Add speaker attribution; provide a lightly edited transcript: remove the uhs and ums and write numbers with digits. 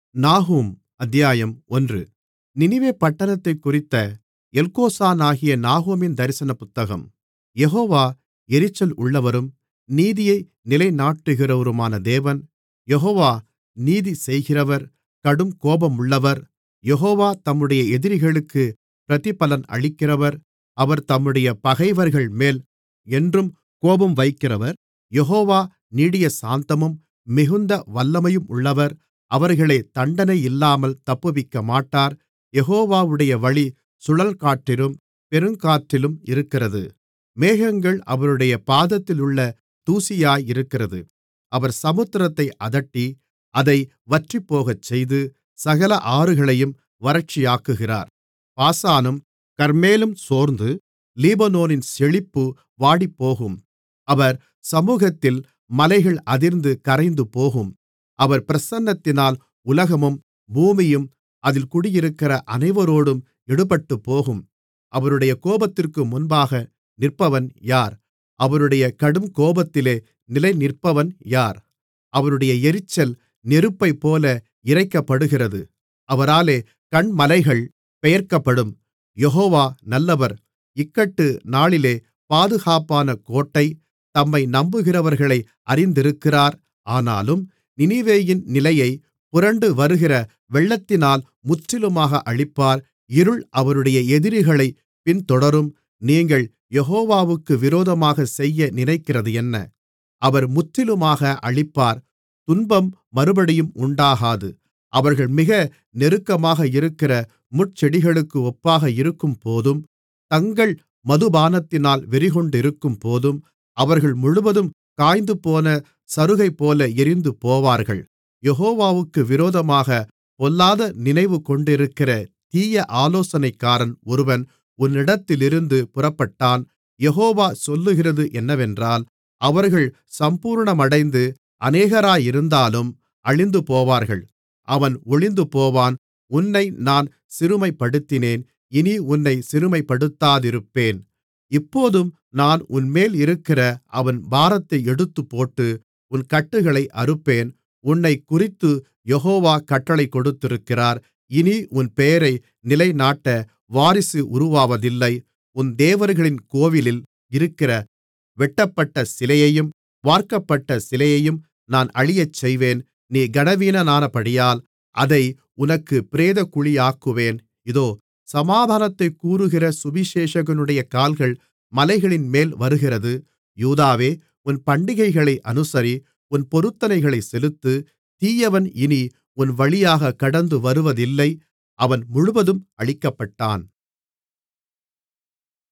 Speaker 1: நாகூம் அத்தியாயம் 1. நினிவே பட்டணத்தைக்குறித்த எல்கோசானாகிய நாகூமின் தரிசன புத்தகம். யெகோவா எரிச்சல் உள்ளவரும் நீதியை நிலைநாட்டுகிறவருமான தேவன். யெகோவா நீதி செய்கிறவர், கடும் கோபமுள்ளவர். யெகோவா தம்முடைய எதிரிகளுக்குப் பிரதிபலன் அளிக்கிறவர். அவர் தம்முடைய பகைவர்கள்மேல் என்றும் கோபம் வைக்கிறவர். யெகோவா நீடிய சாந்தமும் மிகுந்த வல்லமையும் உள்ளவர். அவர்களைத் தண்டனையில்லாமல் தப்புவிக்கமாட்டார். யெகோவாவுடைய வழி சுழல்காற்றிலும் பெருங்காற்றிலும் இருக்கிறது. மேகங்கள் அவருடைய பாதத்திலுள்ள தூசியாயிருக்கிறது. அவர் சமுத்திரத்தை அதட்டி அதை வற்றிப்போகச்செய்து சகல ஆறுகளையும் வறட்சியாக்குகிறார். பாசானும் கர்மேலும் சோர்ந்து லீபனோனின் செழிப்பு வாடிப்போகும். அவர் சமுகத்தில் மலைகள் அதிர்ந்து கரைந்துபோகும். அவர் பிரசன்னத்தினால் உலகமும் பூமியும் அதில் குடியிருக்கிற அனைவரோடும் எடுபட்டுப்போகும். அவருடைய கோபத்திற்கு முன்பாக நிற்பவன் யார்? அவருடைய கடுங்கோபத்திலே நிலைநிற்பவன் யார்? அவருடைய எரிச்சல் நெருப்பைப்போல இறைக்கப்படுகிறது. அவராலே கன்மலைகள் பெயர்க்கப்படும். யெகோவா நல்லவர். இக்கட்டு நாளிலே பாதுகாப்பான கோட்டை. தம்மை நம்புகிறவர்களை அறிந்திருக்கிறார். ஆனாலும் நினிவேயின் நிலையை புரண்டு வருகிற வெள்ளத்தினால் முற்றிலுமாக அழிப்பார். இருள் அவருடைய எதிரிகளைப் பின்தொடரும். நீங்கள் யெகோவாவுக்கு விரோதமாகச் செய்ய நினைக்கிறது என்ன? அவர் முற்றிலுமாக அழிப்பார். துன்பம் மறுபடியும் உண்டாகாது. அவர்கள் மிக நெருக்கமாக இருக்கிற முட்செடிகளுக்கு ஒப்பாக இருக்கும்போதும், தங்கள் மதுபானத்தினால் வெறிகொண்டிருக்கும்போதும், அவர்கள் முழுவதும் காய்ந்துபோன சருகைப்போல எரிந்துபோவார்கள். யெகோவாவுக்கு விரோதமாகப் பொல்லாத நினைவு கொண்டிருக்கிற தீய ஆலோசனைக்காரன் ஒருவன் உன்னிடத்திலிருந்து புறப்பட்டான். யெகோவா சொல்லுகிறது என்னவென்றால், அவர்கள் சம்பூரணமடைந்து அநேகராயிருந்தாலும் அழிந்துபோவார்கள். அவன் ஒழிந்துபோவான். உன்னை நான் சிறுமைப்படுத்தினேன். இனி உன்னைச் சிறுமைப்படுத்தாதிருப்பேன். இப்போதும் நான் உன்மேல் இருக்கிற அவன் பாரத்தை எடுத்துப்போட்டு உன் கட்டுகளை அறுப்பேன். உன்னைக்குறித்து யெகோவா கட்டளை கொடுத்திருக்கிறார். இனி உன் பெயரை நிலைநாட்ட வாரிசு உருவாவதில்லை. உன் தேவர்களின் கோவிலில் இருக்கிற வெட்டப்பட்ட சிலையையும் வார்க்கப்பட்ட சிலையையும் நான் அழியச்செய்வேன். நீ கனவீனனானபடியால் அதை உனக்குப் பிரேதக்குழியாக்குவேன். இதோ, சமாதானத்தைக் கூறுகிற சுவிசேஷகனுடைய கால்கள் மலைகளின்மேல் வருகிறது. யூதாவே, உன் பண்டிகைகளை அனுசரி. உன் பொருத்தனைகளைச் செலுத்து. தீயவன் இனி உன் வழியாகக் கடந்து வருவதில்லை. அவன் முழுவதும் அழிக்கப்பட்டான்.